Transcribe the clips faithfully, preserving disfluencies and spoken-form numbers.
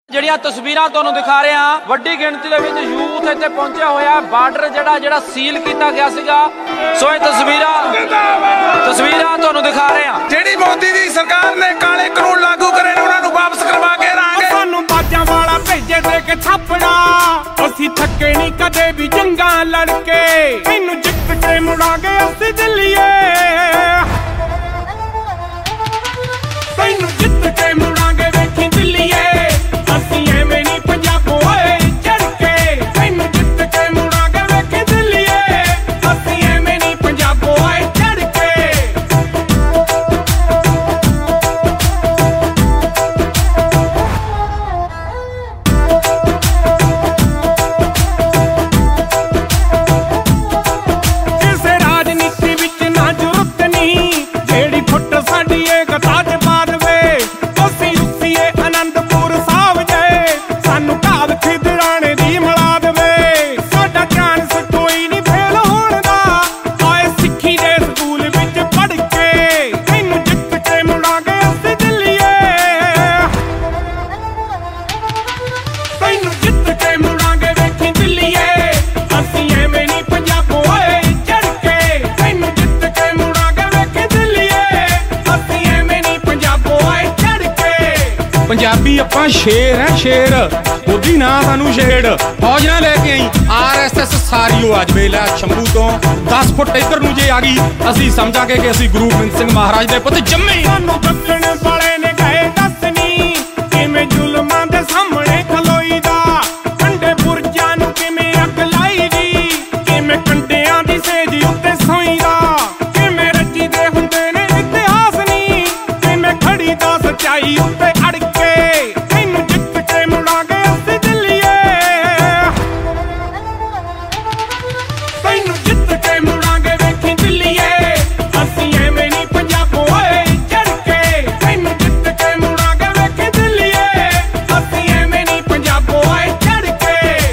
ਜਿਹੜੀਆਂ ਤਸਵੀਰਾਂ ਤੁਹਾਨੂੰ ਦਿਖਾ ਰਹੇ ਹਾਂ, ਵੱਡੀ ਗਿਣਤੀ ਦੇ ਵਿੱਚ ਯੂਥ ਇੱਥੇ ਪਹੁੰਚਿਆ ਹੋਇਆ। ਬਾਰਡਰ ਜਿਹੜਾ ਜਿਹੜਾ ਸੀਲ ਕੀਤਾ ਗਿਆ ਸੀਗਾ, ਸੋ ਇਹ ਤਸਵੀਰਾਂ ਤਸਵੀਰਾਂ ਤੁਹਾਨੂੰ ਦਿਖਾ ਰਹੇ ਹਾਂ। ਜਿਹੜੀ ਮੋਦੀ ਦੀ ਸਰਕਾਰ ਨੇ ਕਾਲੇ ਕਾਨੂੰਨ ਲਾਗੂ ਕਰੇ ਨੇ ਉਹਨਾਂ ਨੂੰ ਵਾਪਸ ਕਰਵਾ ਕੇ ਰਾਂਗੇ। ਸਾਨੂੰ ਬਾਜਾਂ ਵਾਲਾ ਭੇਜੇ ਦੇ ਕੇ ਥਾਪੜਾ, ਅਸੀਂ ਥੱਕੇ ਨਹੀਂ ਕਦੇ ਵੀ ਜੰਗਾਂ ਲੜ ਕੇ, ਇਹਨੂੰ ਜਿੱਤ ਕੇ ਮੁੜਾਂਗੇ ਅਸੀਂ ਦਿੱਲੀਏ, ਤੈਨੂੰ ਜਿੱਤ ਕੇ ਮੁੜਾਂਗੇ ਵੇਖੀ ਦਿੱਲੀਏ, ਅਸੀਂ ਐਵੇਂ ਨਹੀਂ ਪੰਜਾਬੋਂ ਓਏ ਚੜ ਕੇ, ਤੈਨੂੰ ਜਿੱਤ ਕੇ ਮੁੜਾਂਗੇ ਵੇਖੀ ਦਿੱਲੀਏ, ਅਸੀਂ ਐਵੇਂ ਨਹੀਂ ਪੰਜਾਬੋਂ ਓਏ ਚੜ ਕੇ। ਕਿਸੇ ਰਾਜਨੀਤੀ ਵਿੱਚ ਨਾ ਜ਼ਰੂਰਤ ਨਹੀਂ, ਜਿਹੜੀ ਫੁੱਟ ਸਾਡੀ ਏਕਤਾ ਚ ਪਾ ਦੇਵੇ, ਅਸੀਂ ਉੱਸੀਏ ਅਨੰਦਪੁਰ ਸਾਹਿਬ ਜੇ, ਸਾਨੂੰ ਘਾਲ ਖਿਦਰਾਣੇ ਦੀ ਮਿਲਾ ਦੇਵੇ, ਸਾਡਾ ਚਾਂਸ ਕੋਈ ਨਹੀਂ ਫੇਲ ਹੋਣ ਦਾ, ਆਏ ਸਿੱਖੀ ਦੇ ਸਕੂਲ ਵਿੱਚ ਪੜ੍ਹ ਕੇ, ਇਹਨੂੰ ਜਿੱਤ ਕੇ ਮੁੜਾਂਗੇ ਅਸੀਂ ਦਿੱਲੀਏ, ਤੈਨੂੰ ਜਿੱਤ ਕੇ ਮੁੜਾਂਗੇ ਵੇਖੀ ਦਿੱਲੀਏ, ਅਸੀਂ ਐਵੇਂ ਨਹੀਂ ਪੰਜਾਬੋਂ ਓਏ ਚੜ ਕੇ, ਤੈਨੂੰ ਜਿੱਤ ਕੇ ਮੁੜਾਂਗੇ ਵੇਖੀ ਦਿੱਲੀਏ, ਅਸੀਂ ਐਵੇਂ ਨਹੀਂ ਪੰਜਾਬੋਂ ਓਏ ਚੜ ਕੇ। ਪੰਜਾਬੀ ਆਪਾਂ ਸ਼ੇਰ ਹੈ ਸ਼ੇਰ, ਉਹਦੀ ਨਾ ਸਾਨੂੰ ਛੇੜ, ਫੌਜ ਨਾ ਲੈ ਕੇ ਆਈ ਆਰ ਐਸ ਐਸ ਸਾਰੀ ਉਹ ਅੱਜ ਵੇਲਾ ਸ਼ੰਭੂ ਤੋਂ ਦਸ ਫੁੱਟ ਇੱਧਰ ਨੂੰ ਜੇ ਆ ਗਈ, ਅਸੀਂ ਸਮਝਾਂਗੇ ਕਿ ਅਸੀਂ ਗੁਰੂ ਗੋਬਿੰਦ ਸਿੰਘ ਮਹਾਰਾਜ ਦੇ ਪੁੱਤ ਜੰਮੇ। ਸਾਨੂੰ ਦੱਸਣ ਵਾਲੇ ਨੇ ਕਹੇ ਦੱਸਣੀ, ਕਿਵੇਂ ਜ਼ੁਲਮਾਂ ਦੇ ਸਾਹਮਣੇ ਖਲੋਈ ਦਾ, ਠੰਡੇ ਬੁਰਜਾਂ ਨੂੰ ਕਿਵੇਂ ਅੱਗ ਲਾਈ ਦੀ, ਕਿਵੇਂ ਕੰਡਿਆਂ ਦੀ ਸੇਜ ਉੱਤੇ ਸੋਈ ਦਾ, ਕਿਵੇਂ ਰੱਜੀ ਦੇ ਹੁੰਦੇ ਨੇ ਇਤਿਹਾਸ ਨਹੀਂ, ਕਿਵੇਂ ਖੜੀ ਦਾ ਸੱਚਾਈ ਉੱਤੇ ਅੜ ਕੇ, ਤੈਨੂੰ ਜਿੱਤ ਕੇ ਮੁੜਾਂਗੇ ਅਸੀਂ ਦਿੱਲੀਏ, ਤੈਨੂੰ ਜਿੱਤ ਕੇ ਮੁੜਾਂਗੇ ਵੇਖੀ ਦਿੱਲੀਏ, ਅਸੀਂ ਐਵੇਂ ਨਹੀਂ ਪੰਜਾਬੋਂ ਓਏ ਚੜ ਕੇ, ਤੈਨੂੰ ਜਿੱਤ ਕੇ ਮੁੜਾਂਗੇ ਵੇਖੀ ਦਿੱਲੀਏ, ਅਸੀਂ ਐਵੇਂ ਨਹੀਂ ਪੰਜਾਬੋਂ ਓਏ ਚੜ ਕੇ।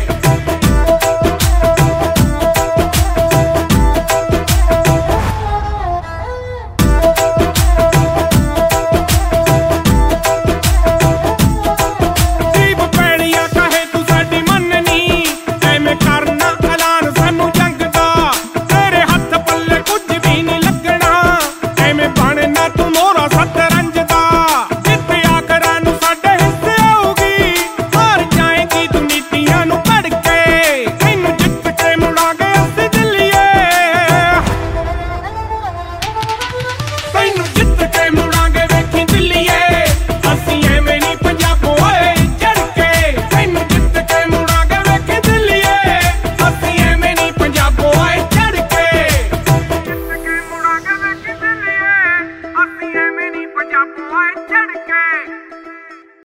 ਜੀਭ ਪੈਣੀਆਂ ਕਹੇ ਤੂੰ ਸਾਡੀ ਮੰਨਣੀ, ਐਵੇਂ ਕਰਨਾ ਐਲਾਨ ਸਾਨੂੰ ਜੰਗ ਦਾ, ਤੇਰੇ ਹੱਥ ਪੱਲੇ ਕੁਝ ਵੀ ਨਹੀਂ ਲੱਗਣਾ, ਐਵੇਂ ਬਣਨਾ ਤੂੰ ਮੋਹਰਾ ਸਤਰੰਜ ਦਾ, ਜਿੱਤਿਆ ਕਰਾਂ ਨੂੰ ਸਾਡੇ ਹਿੱਸੇ ਆਊਗੀ, ਹਾਰ ਜਾਏਗੀ ਤੂੰ ਨੀਤੀਆਂ ਨੂੰ ਪੜ ਕੇ, ਤੈਨੂੰ ਜਿੱਤ ਕੇ ਮੁੜਾਂਗੇ ਅਸੀਂ ਦਿੱਲੀਏ, ਤੈਨੂੰ ਜਿੱਤ ਕੇ ਮੁੜਾਂਗੇ ਵੇਖੀ ਦਿੱਲੀਏ, ਅਸੀਂ ਐਵੇਂ ਨਹੀਂ ਪੰਜਾਬੋਂ ਓਏ ਚੜ ਕੇ, ਤੈਨੂੰ ਜਿੱਤ ਕੇ ਮੁੜਾਂਗੇ ਵੇਖੀ ਦਿੱਲੀਏ, ਅਸੀਂ ਐਵੇਂ ਨਹੀਂ ਪੰਜਾਬੋਂ ਓਏ ਚੜ ਕੇ, ਜਿੱਤ ਕੇ ਮੁੜਾਂਗੇ ਵੇਖੀ ਦਿੱਲੀਏ, ਅਸੀਂ ਐਵੇਂ ਨਹੀਂ ਪੰਜਾਬੋਂ ਓਏ ਚੜ